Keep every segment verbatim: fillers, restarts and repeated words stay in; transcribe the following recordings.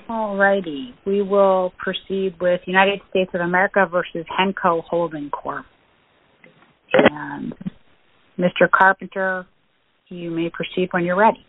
All righty. We will proceed with United States of America versus Henco Holding Corp. And Mister Carpenter, you may proceed when you're ready.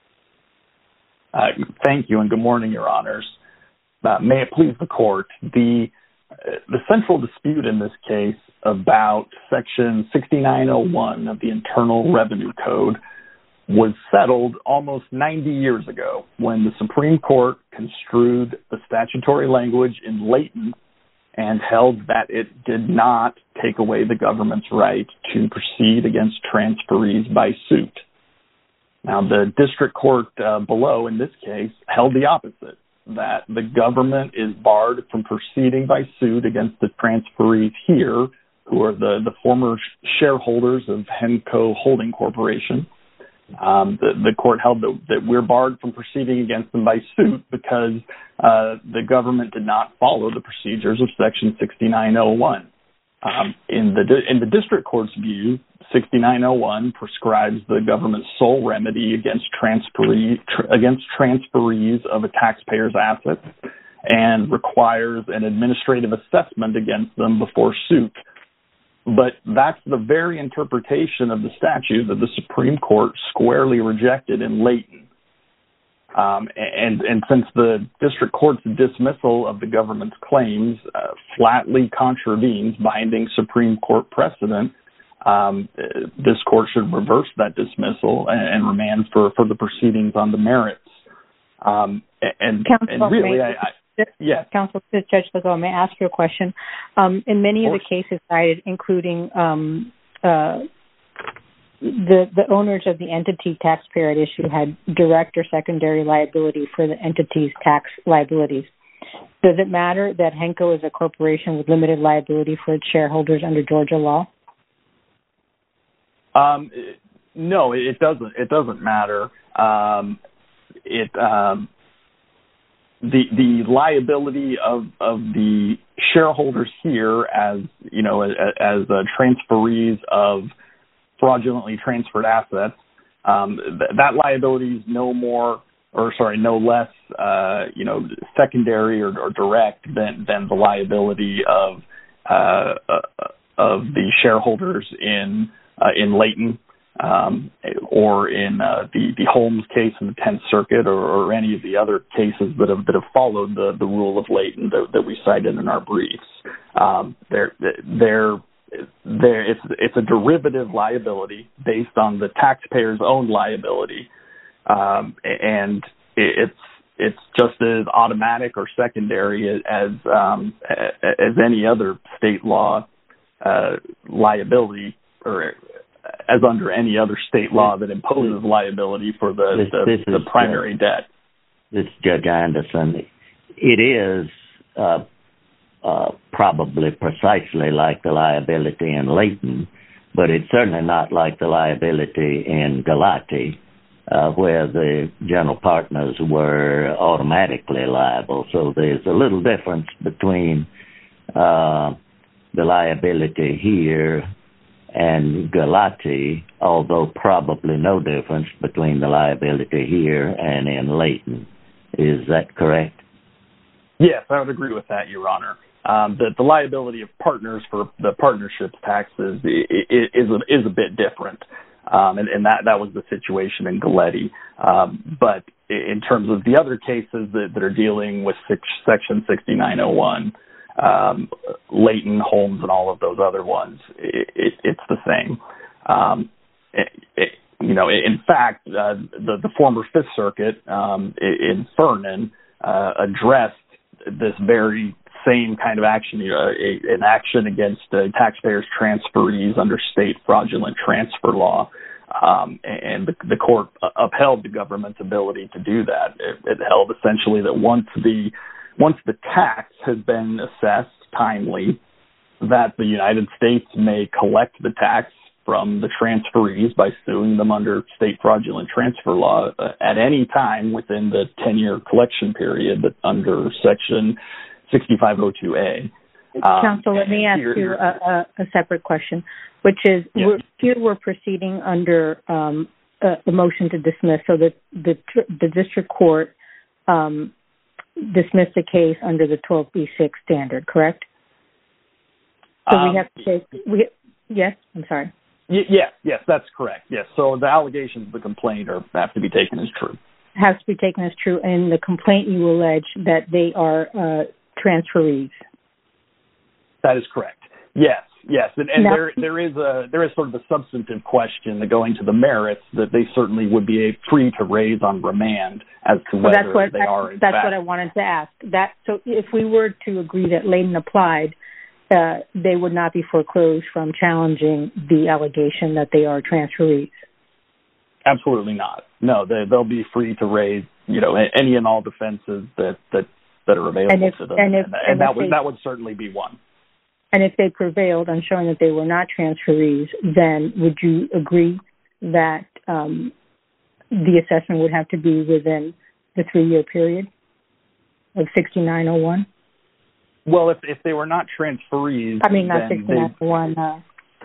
Uh, thank you, and good morning, Your Honors. Uh, may it please the Court, the, uh, the central dispute in this case about Section sixty-nine oh one of the Internal Revenue Code was settled almost ninety years ago when the Supreme Court construed the statutory language in Layton and held that it did not take away the government's right to proceed against transferees by suit. Now, the district court uh, below, in this case, held the opposite, that the government is barred from proceeding by suit against the transferees here, who are the, the former shareholders of Henco Holding Corporation. Um, the, the court held that, that we're barred from proceeding against them by suit because uh, the government did not follow the procedures of Section sixty-nine oh one. Um, in the in the district court's view, sixty-nine oh one prescribes the government's sole remedy against transferee tr- against transferees of a taxpayer's assets and requires an administrative assessment against them before suit. But that's the very interpretation of the statute that the Supreme Court squarely rejected in Layton. Um, and, and since the district court's dismissal of the government's claims uh, flatly contravenes binding Supreme Court precedent, um, this court should reverse that dismissal and, and remand for, for the proceedings on the merits. Um, and, and really, I... I Yes. Counsel, Judge Legault, may I ask you a question? Um, in many of, of the cases cited, including um, uh, the the owners of the entity taxpayer at issue had direct or secondary liability for the entity's tax liabilities. Does it matter that Henco is a corporation with limited liability for its shareholders under Georgia law? Um, no, it doesn't. It doesn't matter. Um, it. Um, The the liability of, of the shareholders here as, you know, as, as uh, transferees of fraudulently transferred assets, um, th- that liability is no more, or sorry, no less, uh, you know, secondary or, or direct than, than the liability of uh, uh, of the shareholders in uh, in Layton. Um, or in uh, the, the Holmes case in the Tenth Circuit, or, or any of the other cases that have that have followed the, the rule of Layton that, that we cited in our briefs. Um, they're, they're, they're, it's, it's a derivative liability based on the taxpayer's own liability, um, and it's it's just as automatic or secondary as um, as any other state law uh, liability, or as under any other state law that imposes liability for the, this, the, this the primary is, debt. This is Judge Anderson. It is uh, uh, probably precisely like the liability in Layton, but it's certainly not like the liability in Galati, uh, where the general partners were automatically liable. So there's a little difference between uh, the liability here and Galati, although probably no difference between the liability here and in Layton. Is that correct? Yes, I would agree with that, Your Honor. Um, the, the liability of partners for the partnership's taxes is a, is a bit different, um, and, and that, that was the situation in Galati. Um, but in terms of the other cases that, that are dealing with six, Section sixty-nine oh one, Um, Layton, Holmes, and all of those other ones, it, it, it's the same. Um, it, it, you know, in fact, uh, the, the former Fifth Circuit um, in Fernan uh, addressed this very same kind of action, uh, a, an action against uh, taxpayers' transferees under state fraudulent transfer law. Um, and the, the court upheld the government's ability to do that. It, it held essentially that once the Once the tax has been assessed timely, that the United States may collect the tax from the transferees by suing them under state fraudulent transfer law uh, at any time within the ten-year collection period under Section sixty-five oh two A. Um, Counsel, let me ask here, you a, a separate question, which is, yes. we're, here we're proceeding under um, a, a motion to dismiss, so that the, the district court um, dismiss the case under the twelve B six standard, correct? So um, we have to take, we, yes, I'm sorry. Y- yes, yes, that's correct. Yes, so the allegations of the complaint are, have to be taken as true. Has to be taken as true, and the complaint you allege that they are uh, transferees. That is correct. Yes, yes, and, and now, there there is a there is sort of a substantive question that going to the merits that they certainly would be free to raise on remand as to whether that's what, they are. In that's fact, what I wanted to ask. That so if we were to agree that Layton applied, uh, they would not be foreclosed from challenging the allegation that they are transferees. Absolutely not. No, they they'll be free to raise you know any and all defenses that that, that are available if, to them, and, if, and, and, and that they, would that would certainly be one. And if they prevailed on showing that they were not transferees, then would you agree that um, the assessment would have to be within the three-year period of sixty-nine oh one? Well, if if they were not transferees... I mean, not sixty-nine oh one, uh,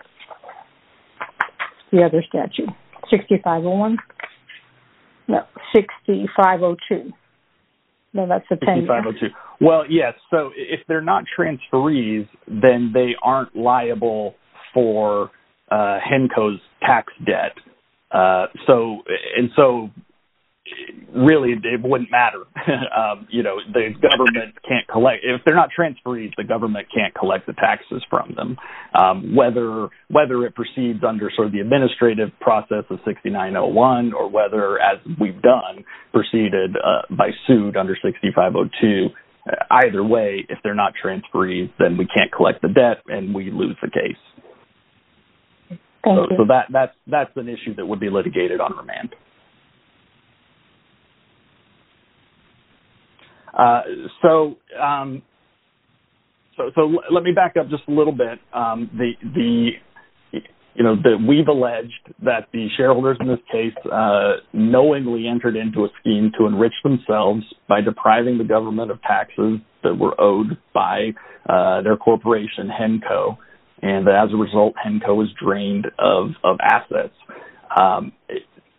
the other statute. sixty-five oh one? No, sixty-five oh two. No, that's the ten. sixty-five oh two. Well, yes. So if they're not transferees, then they aren't liable for uh, Henco's tax debt. Uh, so and so, really, it wouldn't matter. um, you know, the government can't collect if they're not transferees. The government can't collect the taxes from them. Um, whether whether it proceeds under sort of the administrative process of sixty-nine oh one, or whether, as we've done, proceeded uh, by suit under sixty-five oh two. Uh, either way, if they're not transferees, then we can't collect the debt and we lose the case. Thank so, you. so that that's that's an issue that would be litigated on remand. Uh, so, um, so, so l- let me back up just a little bit. Um, the, the, you know, that we've alleged that the shareholders in this case uh, knowingly entered into a scheme to enrich themselves by depriving the government of taxes that were owed by uh, their corporation, Henco, and as a result, Henco was drained of, of assets. Um, it,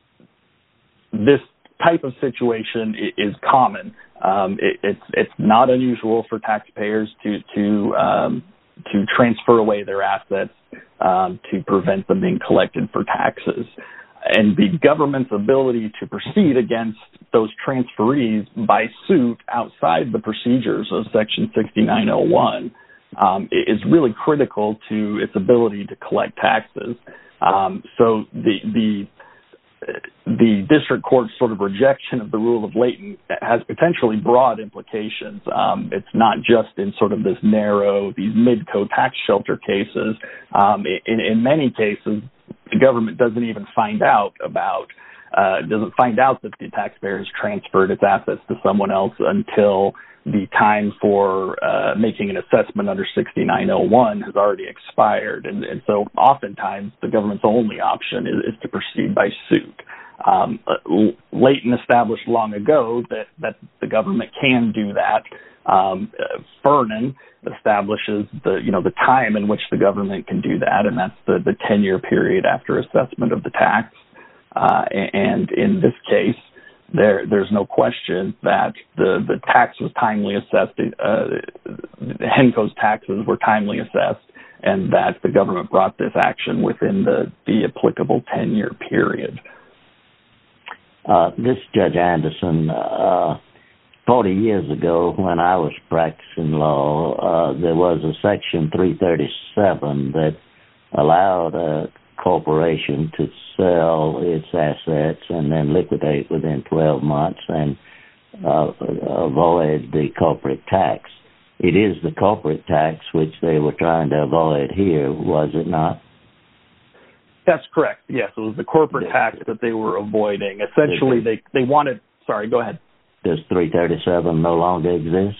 this type of situation is common. Um, it, it's it's not unusual for taxpayers to to um, to transfer away their assets um, to prevent them being collected for taxes, and the government's ability to proceed against those transferees by suit outside the procedures of Section sixty-nine oh one um, is really critical to its ability to collect taxes. Um, so the the the district court's sort of rejection of the rule of Layton has potentially broad implications. Um, it's not just in sort of this narrow, these mid-co tax shelter cases. Um, in, in many cases, the government doesn't even find out about, uh, doesn't find out that the taxpayer has transferred its assets to someone else until the time for uh, making an assessment under sixty-nine oh one has already expired. And, and so oftentimes the government's only option is, is to proceed by suit. Um, Layton established long ago that, that the government can do that. Um, uh, Fernan establishes the, you know, the time in which the government can do that, and that's the, the ten-year period after assessment of the tax. Uh, and in this case, There, there's no question that the, the tax was timely assessed. Uh, Henco's taxes were timely assessed, and that the government brought this action within the, the applicable ten-year period. Uh, this is Judge Anderson. Uh, Forty years ago, when I was practicing law, uh, there was a Section three thirty-seven that allowed a corporation to sell its assets and then liquidate within twelve months and uh, avoid the corporate tax. It is the corporate tax which they were trying to avoid here, was it not? That's correct. Yes, it was the corporate tax that they were avoiding. Essentially, they, they wanted... Sorry, go ahead. Does three thirty-seven no longer exist?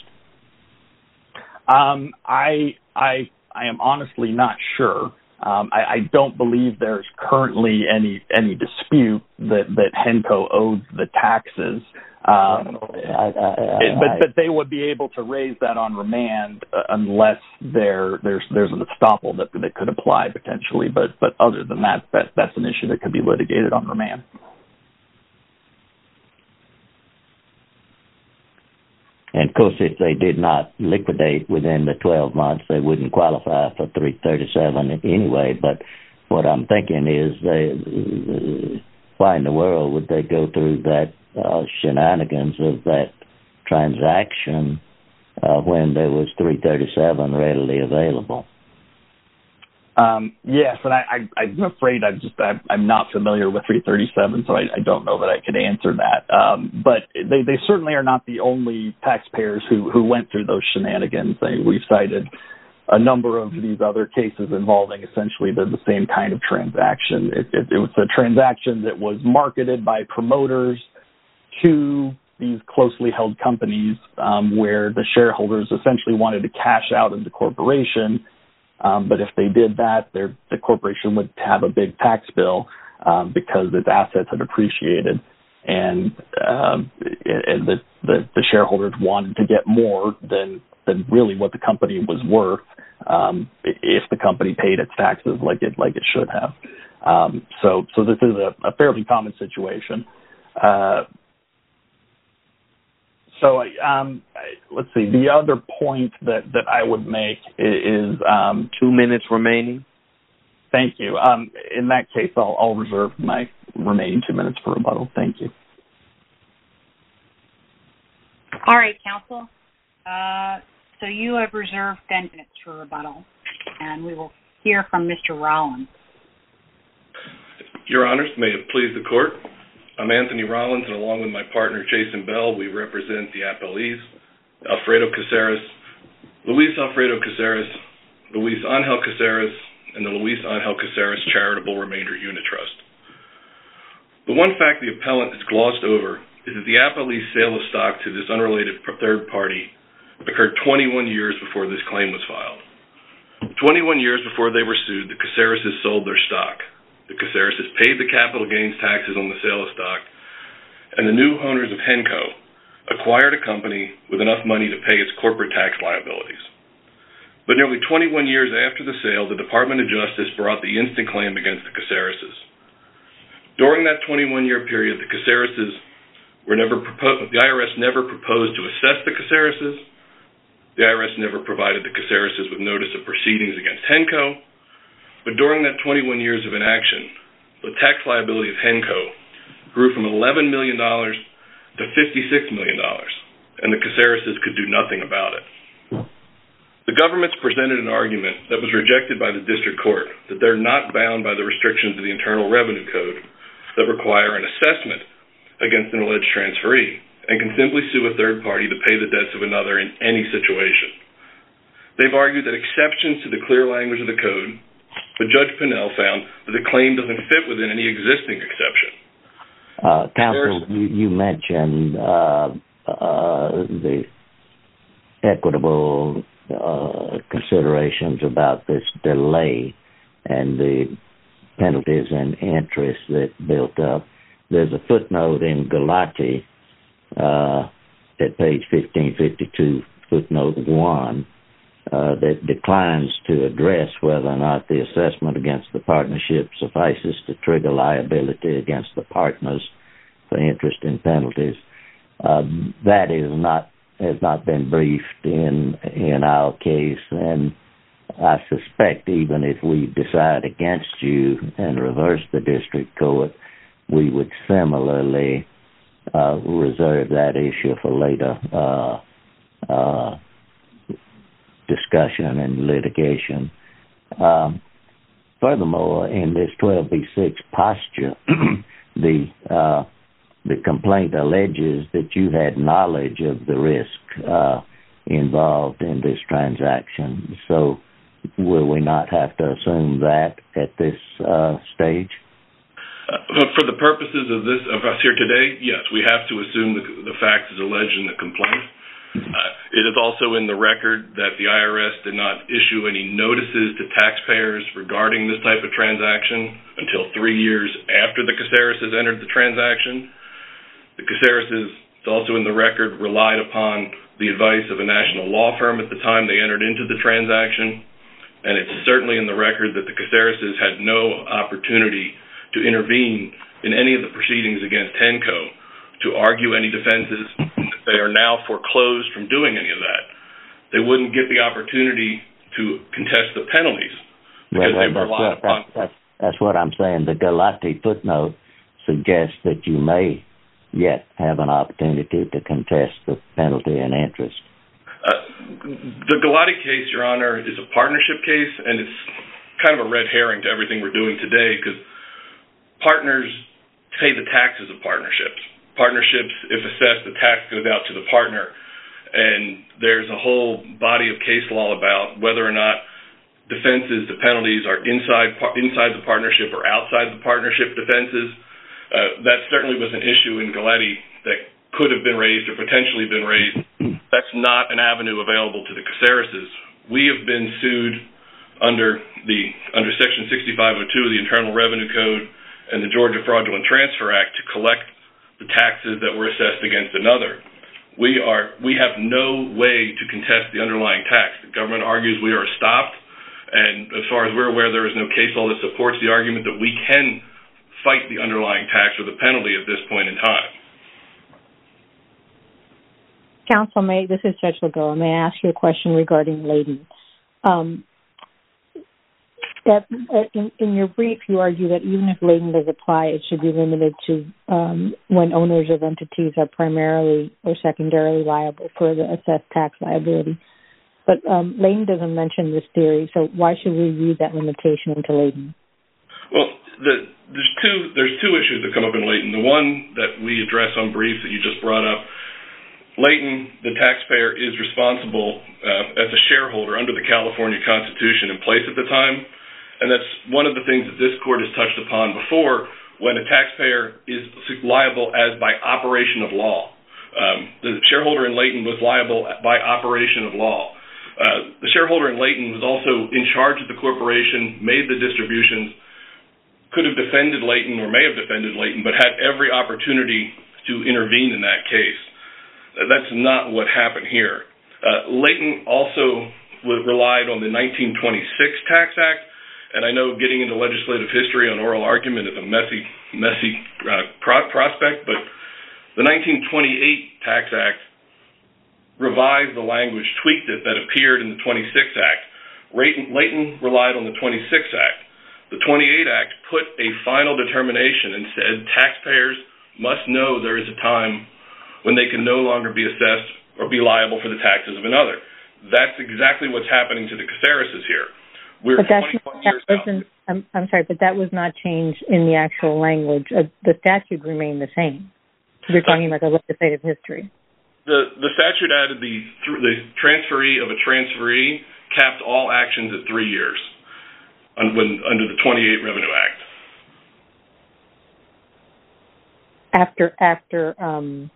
Um, I, I, I am honestly not sure. Um, I, I don't believe there's currently any any dispute that, that Henco owes the taxes, um, I, I, I, but but they would be able to raise that on remand uh, unless there there's there's an estoppel that that could apply potentially. But but other than that, that that's an issue that could be litigated on remand. And, of course, if they did not liquidate within the twelve months, they wouldn't qualify for three thirty-seven anyway. But what I'm thinking is, they, why in the world would they go through that uh, shenanigans of that transaction uh, when there was three thirty-seven readily available? Um, yes, and I, I, I'm afraid I'm just I'm, I'm not familiar with three thirty-seven, so I, I don't know that I could answer that. Um, but they, they certainly are not the only taxpayers who, who went through those shenanigans. They, we've cited a number of these other cases involving essentially the, the same kind of transaction. It, it, it was a transaction that was marketed by promoters to these closely held companies um, where the shareholders essentially wanted to cash out of the corporation. Um, but if they did that, their, the corporation would have a big tax bill um, because its assets had appreciated, and, um, and the, the, the shareholders wanted to get more than than really what the company was worth um, if the company paid its taxes like it like it should have. Um, so so this is a, a fairly common situation. Uh, So um, let's see. The other point that, that I would make is um, two minutes remaining. Thank you. Um, in that case, I'll, I'll reserve my remaining two minutes for rebuttal. Thank you. All right, counsel. Uh, so you have reserved ten minutes for rebuttal, and we will hear from Mister Rollins. Your Honors, may it please the Court. I'm Anthony Rollins, and along with my partner, Jason Bell, we represent the appellees, Alfredo Caceres, Luis Alfredo Caceres, Luis Angel Caceres, and the Luis Angel Caceres Charitable Remainder Unit Trust. The one fact the appellant has glossed over is that the appellee's sale of stock to this unrelated third party occurred twenty-one years before this claim was filed. twenty-one years before they were sued, the Caceres sold their stock. The Caceres paid the capital gains taxes on the sale of stock, and the new owners of Henco acquired a company with enough money to pay its corporate tax liabilities. But nearly twenty-one years after the sale, the Department of Justice brought the instant claim against the Caceres. During that twenty-one-year period, the Caceres were never proposed. The I R S never proposed to assess the Caceres. The I R S never provided the Caceres with notice of proceedings against Henco. But during that twenty-one years of inaction, the tax liability of Henco grew from eleven million dollars to fifty-six million dollars, and the Caceres could do nothing about it. The government's presented an argument that was rejected by the district court that they're not bound by the restrictions of the Internal Revenue Code that require an assessment against an alleged transferee and can simply sue a third party to pay the debts of another in any situation. They've argued that exceptions to the clear language of the code, but Judge Pinnell found that the claim doesn't fit within any existing exception. Uh, counsel, you, you mentioned uh, uh, the equitable uh, considerations about this delay and the penalties and interest that built up. There's a footnote in Galati uh, at page fifteen fifty-two, footnote one, Uh, that declines to address whether or not the assessment against the partnership suffices to trigger liability against the partners for interest and penalties. Uh, that is not has not been briefed in in our case, and I suspect even if we decide against you and reverse the district court, we would similarly uh, reserve that issue for later uh, uh discussion and litigation. Um, furthermore, in this twelve B six posture, the uh, the complaint alleges that you had knowledge of the risk uh, involved in this transaction. So, will we not have to assume that at this uh, stage? Uh, for the purposes of this of us here today, yes, we have to assume the, the facts as alleged in the complaint. Uh, it is also in the record that the I R S did not issue any notices to taxpayers regarding this type of transaction until three years after the Caceres entered the transaction. The Caceres, it's also in the record, relied upon the advice of a national law firm at the time they entered into the transaction, and it's certainly in the record that the Caceres had no opportunity to intervene in any of the proceedings against Henco to argue any defenses they are now foreclosed from doing any of that. They wouldn't get the opportunity to contest the penalties because well, well, they relied what, upon. That's, that's, that's what I'm saying. The Galati footnote suggests that you may yet have an opportunity to contest the penalty and interest. Uh, the Galati case, Your Honor, is a partnership case, and it's kind of a red herring to everything we're doing today because partners pay the taxes of partnerships. Partnerships, if assessed, the tax goes out to the partner, and there's a whole body of case law about whether or not defenses, the penalties are inside inside the partnership or outside the partnership defenses. Uh, that certainly was an issue in Galati that could have been raised or potentially been raised. That's not an avenue available to the Casarases. We have been sued under the under Section sixty-five oh two of the Internal Revenue Code and the Georgia Fraudulent Transfer Act to collect the taxes that were assessed against another. We are we have no way to contest the underlying tax. The government argues we are stopped, and as far as we're aware, there is no case law that supports the argument that we can fight the underlying tax or the penalty at this point in time. Counsel, may this is Judge Lagoa. May I ask you a question regarding Layden? Um, that, uh, in, in your brief, you argue that even if Layden does apply, it should be limited to um, when owners of entities are primarily or secondarily liable for the assessed tax liability. But um, Layden doesn't mention this theory, so why should we read that limitation into Layden? Well, the, there's two there's two issues that come up in Layden. The one that we address on brief that you just brought up, Layden, the taxpayer, is responsible uh, as a shareholder under the California Constitution in place at the time, and that's one of the things that this court has touched upon before when a taxpayer is liable as by operation of law. Um, the shareholder in Layden was liable by operation of law. Uh, the shareholder in Layden was also in charge of the corporation, made the distributions, could have defended Layden or may have defended Layden, but had every opportunity to intervene in that case. That's not what happened here. Uh, Layden also relied on the nineteen twenty-six Tax Act, and I know getting into legislative history on oral argument is a messy, messy uh, pro- prospect, but the nineteen twenty-eight Tax Act revised the language, tweaked it, that appeared in the twenty-six Act. Layden relied on the twenty-six Act. The twenty-eight Act put a final determination and said taxpayers must know there is a time when they can no longer be assessed or be liable for the taxes of another. That's exactly what's happening to the Casarases here. We're but that's, twenty-one that years wasn't, I'm, I'm sorry, but that was not changed in the actual language. Uh, the statute remained the same. You're talking about the legislative history. The the statute added the the transferee of a transferee capped all actions at three years on, when, under the twenty-eight Revenue Act. After after um.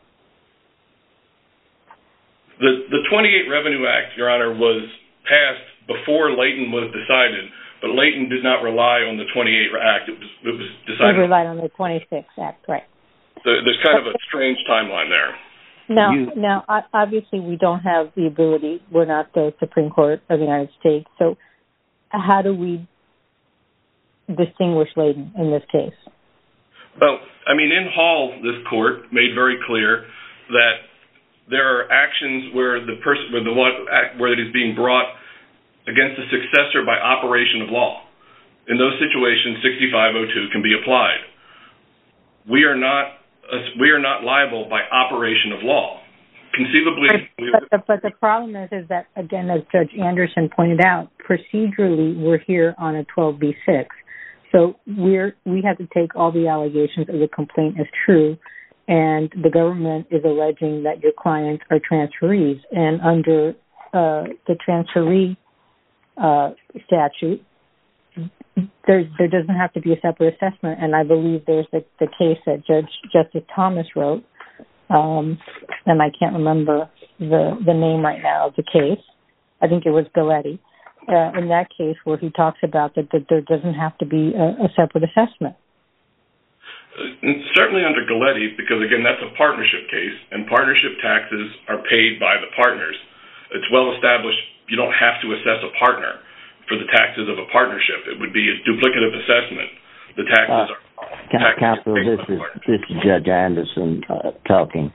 The the twenty-eight Revenue Act, Your Honor, was passed before Layden was decided, but Layden did not rely on the twenty-eight Act. It was, it was decided. It relied on the twenty-six Act, right. So there's kind of a strange timeline there. Now, you, now, obviously, we don't have the ability. We're not the Supreme Court of the United States. So how do we distinguish Layden in this case? Well, I mean, in Hall, this court made very clear that there are actions where the person, where the where it is being brought against a successor by operation of law. In those situations, sixty-five oh two can be applied. We are not we are not liable by operation of law. Conceivably, but, but, the, but the problem is, is that again, as Judge Anderson pointed out, procedurally we're here on a twelve B six, so we're we have to take all the allegations of the complaint as true. And the government is alleging that your clients are transferees. And under uh, the transferee uh, statute, there, there doesn't have to be a separate assessment. And I believe there's the, the case that Judge Justice Thomas wrote, um, and I can't remember the, the name right now of the case. I think it was Galati. Uh, in that case where he talks about that, that there doesn't have to be a, a separate assessment. And certainly under Galati, because again, that's a partnership case, and partnership taxes are paid by the partners. It's well established you don't have to assess a partner for the taxes of a partnership. It would be a duplicative assessment. The taxes uh, are... Taxes Counsel, are this is, this is Judge Anderson uh, talking.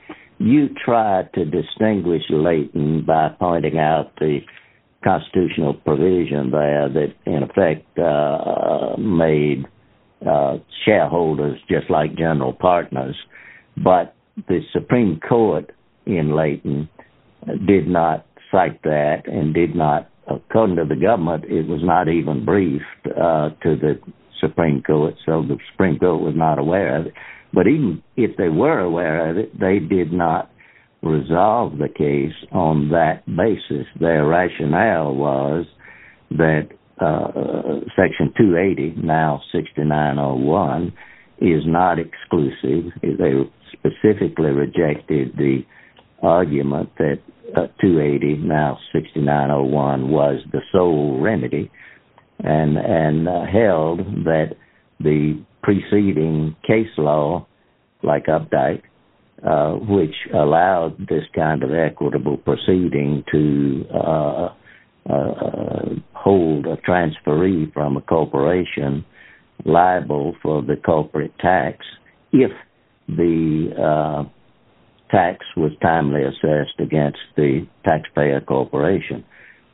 you tried to distinguish Layton by pointing out the constitutional provision there that, in effect, uh, made uh, shareholders just like general partners. But the Supreme Court in Layton did not cite that and did not, according to the government, it was not even briefed uh, to the Supreme Court, so the Supreme Court was not aware of it. But even if they were aware of it, they did not resolve the case on that basis. Their rationale was that uh, Section two eighty, now sixty-nine oh one, is not exclusive. They specifically rejected the argument that uh, two eighty, now sixty-nine oh one, was the sole remedy, and and uh, held that the preceding case law, like Updike, uh, which allowed this kind of equitable proceeding to uh, uh, hold a transferee from a corporation liable for the corporate tax if the uh, tax was timely assessed against the taxpayer corporation.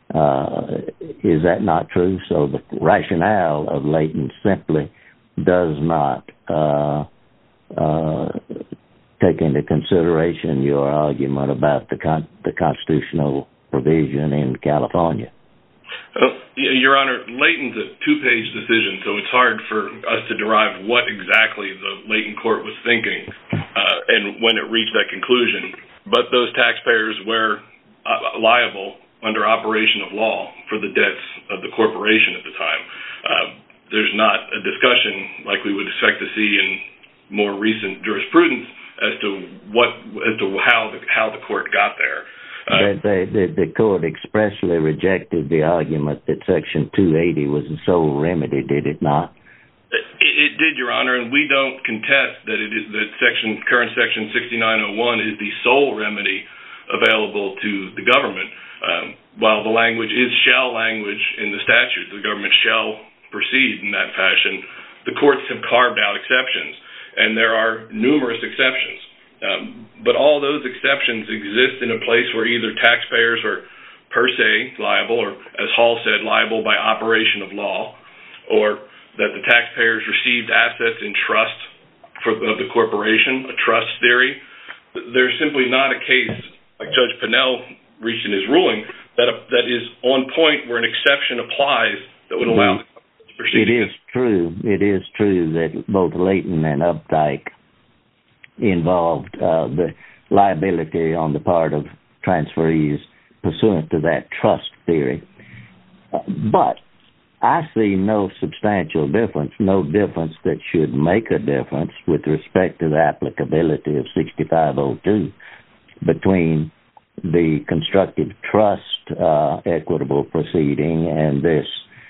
Uh, is that not true? So the rationale of Layton simply does not uh, uh, take into consideration your argument about the con- the constitutional provision in California. Uh, Your Honor, Layton's a two-page decision, so it's hard for us to derive what exactly the Layton court was thinking uh, and when it reached that conclusion. But those taxpayers were uh, liable under operation of law for the debts of the corporation at the time. Uh, there's not a discussion like we would expect to see in more recent jurisprudence as to what as to how the how the court got there. Uh, the, the, the court expressly rejected the argument that Section two eighty was the sole remedy, did it not? It, it did, Your Honor, and we don't contest that it is that section current Section sixty-nine oh one is the sole remedy available to the government. Um, while the language is shall language in the statute, the government shall proceed in that fashion, the courts have carved out exceptions, and there are numerous exceptions. Um, but all those exceptions exist in a place where either taxpayers are per se liable, or, as Hall said, liable by operation of law, or that the taxpayers received assets in trust for of the corporation, a trust theory. There's simply not a case, like Judge Pinnell reached in his ruling, that a, that is on point where an exception applies that would allow mm-hmm. the proceeding. It is true. It is true that both Layton and Updike involved uh, the liability on the part of transferees pursuant to that trust theory. Uh, but I see no substantial difference, no difference that should make a difference with respect to the applicability of sixty-five oh two between the constructive trust uh, equitable proceeding and this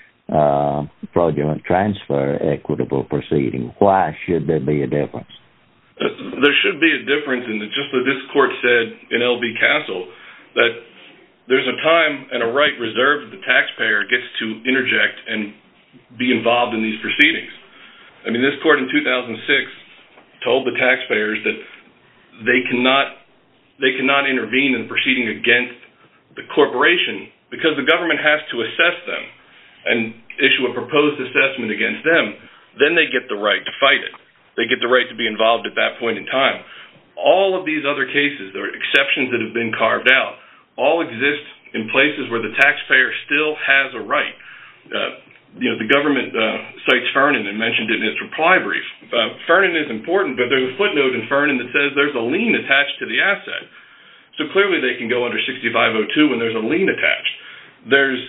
uh, fraudulent transfer equitable proceeding. Why should there be a difference? There should be a difference in the, just as this court said in L B Castle, that there's a time and a right reserved that the taxpayer gets to interject and be involved in these proceedings. I mean, this court in two thousand six told the taxpayers that they cannot they cannot intervene in the proceeding against the corporation because the government has to assess them and issue a proposed assessment against them. Then they get the right to fight it. They get the right to be involved at that point in time. All of these other cases, there are exceptions that have been carved out, all exist in places where the taxpayer still has a right. Uh, you know, the government uh, cites Fernan and mentioned it in its reply brief. Uh, Fernan is important, but there's a footnote in Fernan that says there's a lien attached to the asset. So clearly they can go under sixty-five oh two when there's a lien attached. There's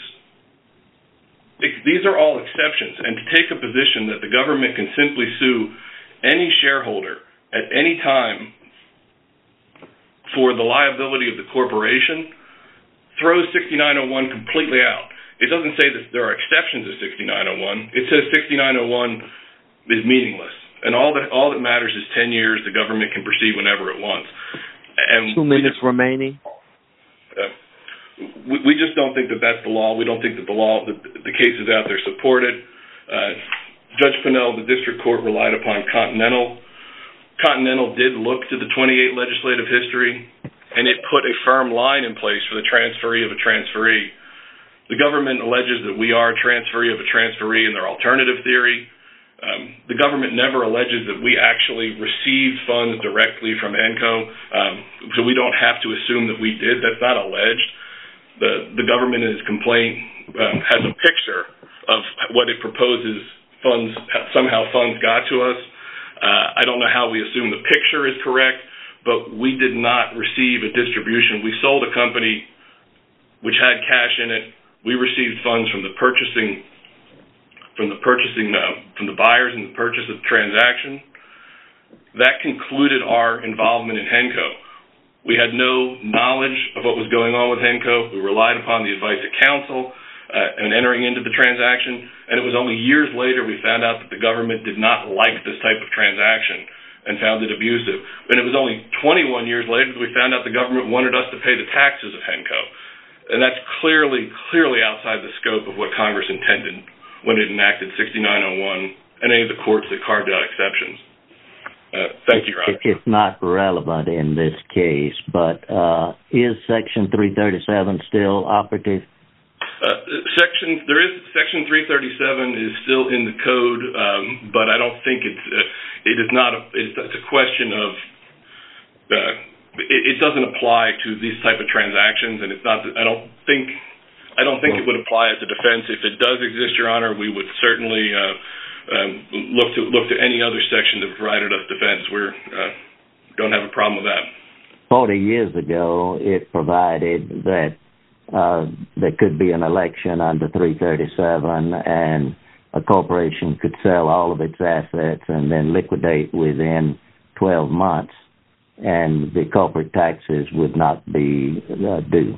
These are all exceptions, and to take a position that the government can simply sue any shareholder at any time for the liability of the corporation throws sixty-nine oh one completely out. It doesn't say that there are exceptions to sixty-nine oh one. It says sixty-nine oh one is meaningless, and all that all that matters is ten years. The government can proceed whenever it wants. And Two minutes just, remaining. Uh, we, we just don't think that that's the law. We don't think that the law, the, the cases out there support it. Uh, Judge Pinnell, the district court, relied upon Continental, Continental did look to the twenty-eight legislative history, and it put a firm line in place for the transferee of a transferee. The government alleges that we are a transferee of a transferee in their alternative theory. Um, the government never alleges that we actually received funds directly from Henco, um, so we don't have to assume that we did. That's not alleged. The, the government in its complaint um, has a picture of what it proposes funds, somehow funds got to us. Uh, I don't know how we assume the picture is correct, but we did not receive a distribution. We sold a company which had cash in it. We received funds from the purchasing from the purchasing, uh, from the buyers in the purchase of the transaction. That concluded our involvement in Henco. We had no knowledge of what was going on with Henco. We relied upon the advice of counsel uh, and entering into the transaction, and it was only years later we found out that the government did not like this type of transaction and found it abusive. And it was only twenty-one years later that we found out the government wanted us to pay the taxes of Henco. And that's clearly, clearly outside the scope of what Congress intended when it enacted sixty-nine oh one and any of the courts that carved out exceptions. Uh, thank you, Your Honor. It's not relevant in this case, but uh, is Section three thirty-seven still operative? Uh, section there is Section three thirty-seven is still in the code, um, but I don't think it's uh, it is not a it's, it's a question of uh, it, it doesn't apply to these type of transactions, and it's not. I don't think. I don't think it would apply as a defense. If it does exist, Your Honor, we would certainly uh, um, look to look to any other section that provided us defense. We uh, don't have a problem with that. Forty years ago, it provided that uh, there could be an election under three thirty-seven, and a corporation could sell all of its assets and then liquidate within twelve months, and the corporate taxes would not be uh, due.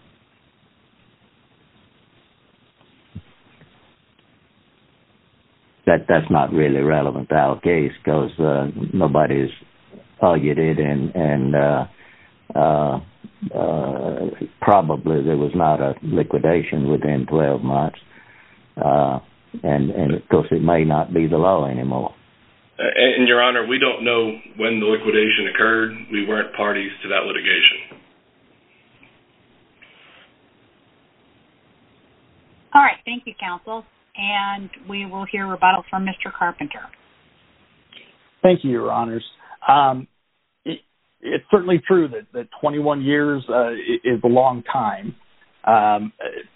That that's not really relevant to our case because uh, nobody's argued it, and and uh, uh, uh, probably there was not a liquidation within twelve months, uh, and and of course it may not be the law anymore. Uh, and Your Honor, we don't know when the liquidation occurred. We weren't parties to that litigation. All right, thank you, counsel. And we will hear rebuttal from Mister Carpenter. Thank you, Your Honors. Um, it, it's certainly true that, that twenty-one years uh, is a long time. Um,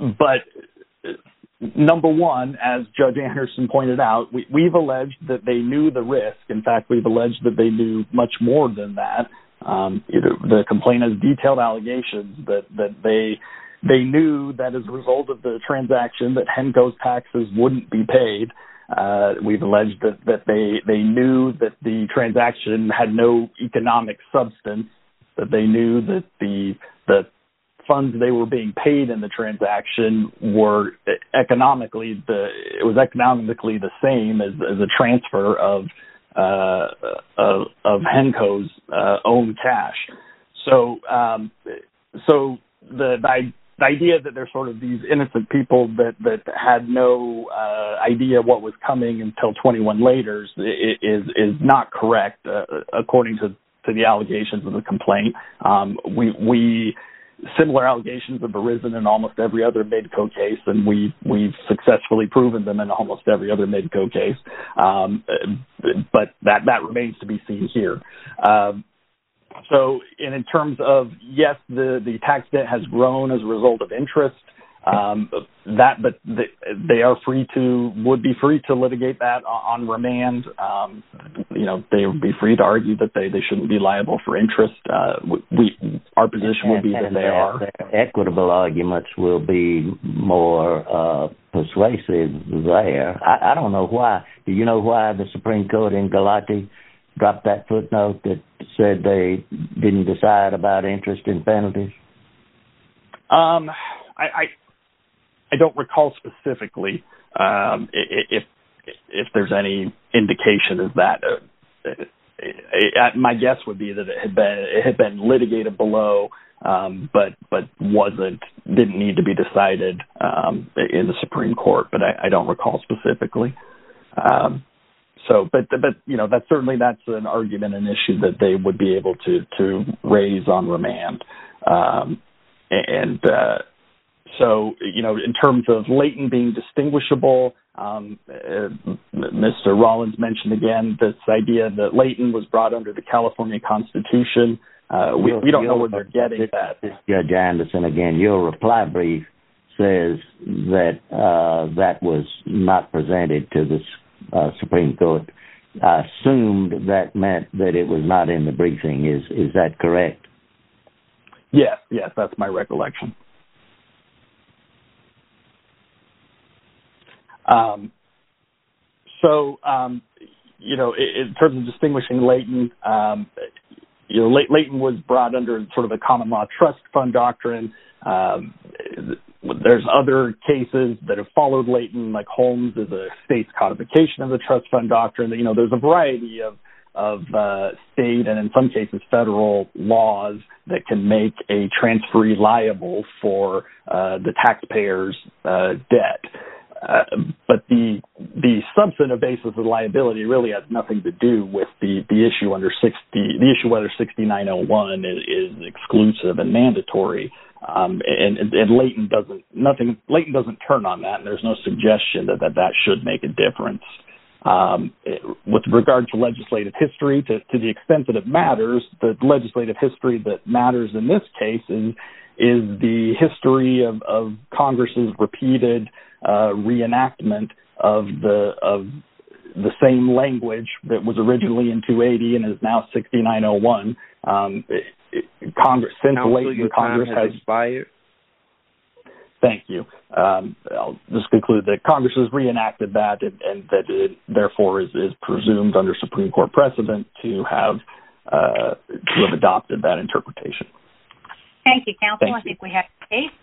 but number one, as Judge Anderson pointed out, we, we've alleged that they knew the risk. In fact, we've alleged that they knew much more than that. Um, it, the complaint has detailed allegations that, that they... They knew that as a result of the transaction that Henco's taxes wouldn't be paid. Uh, we've alleged that, that they, they knew that the transaction had no economic substance, that they knew that the, the funds they were being paid in the transaction were economically, the, it was economically the same as, as a transfer of, uh, of, of Henco's uh, own cash. So, um, so the, the The idea that they're sort of these innocent people that, that had no uh, idea what was coming until twenty-one later is is not correct, uh, according to, to the allegations of the complaint. Um, we we similar allegations have arisen in almost every other Midco case, and we we've successfully proven them in almost every other Midco case. Um, but that that remains to be seen here. Um, So, and in terms of, yes, the, the tax debt has grown as a result of interest. Um, that, but the, they are free to, would be free to litigate that on, on remand. Um, you know, they would be free to argue that they, they shouldn't be liable for interest. Uh, we, our position will be that they are. Equitable arguments will be more uh, persuasive there. I, I don't know why. Do you know why the Supreme Court in Galati dropped that footnote that said they didn't decide about interest and penalties? Um, I, I I don't recall specifically um, if if there's any indication of that. Uh, uh, my guess would be that it had been it had been litigated below, um, but but wasn't didn't need to be decided um, in the Supreme Court. But I, I don't recall specifically. Um, so, but but you know, that certainly that's an argument, an issue that they would be able to to raise on remand, um, and uh, so you know, in terms of Layton being distinguishable, um, uh, Mister Rollins mentioned again this idea that Layton was brought under the California Constitution. Uh, we, we don't know where they're getting that. Judge Anderson, again, your reply brief says that uh, that was not presented to the uh, Supreme Court. I assumed that meant that it was not in the briefing. Is is that correct? Yes, yes, that's my recollection. Um, so, um, you know, in, in terms of distinguishing Layton, um, you know, Lay- Layton was brought under sort of a common law trust fund doctrine. Um, there's other cases that have followed Layton, like Holmes is a state's codification of the trust fund doctrine. You know, there's a variety of of uh, state and in some cases federal laws that can make a transferee liable for uh, the taxpayer's uh, debt. Uh, but the the substantive basis of liability really has nothing to do with the, the issue under sixty the issue whether sixty-nine oh one is, is exclusive and mandatory. Um, and, and Layton doesn't nothing Layton doesn't turn on that, and there's no suggestion that that, that should make a difference. Um, it, with regard to legislative history, to, to the extent that it matters, the legislative history that matters in this case is is the history of, of Congress's repeated uh, reenactment of the of the same language that was originally in two eighty and is now sixty-nine oh one. Um, it, it, Congress, since Layton, Congress has, has expired. Thank you. Um, I'll just conclude that Congress has reenacted that, and, and that it therefore is, is presumed under Supreme Court precedent to have uh, to have adopted that interpretation. Thank you, counsel. Thank I you. think we have a case.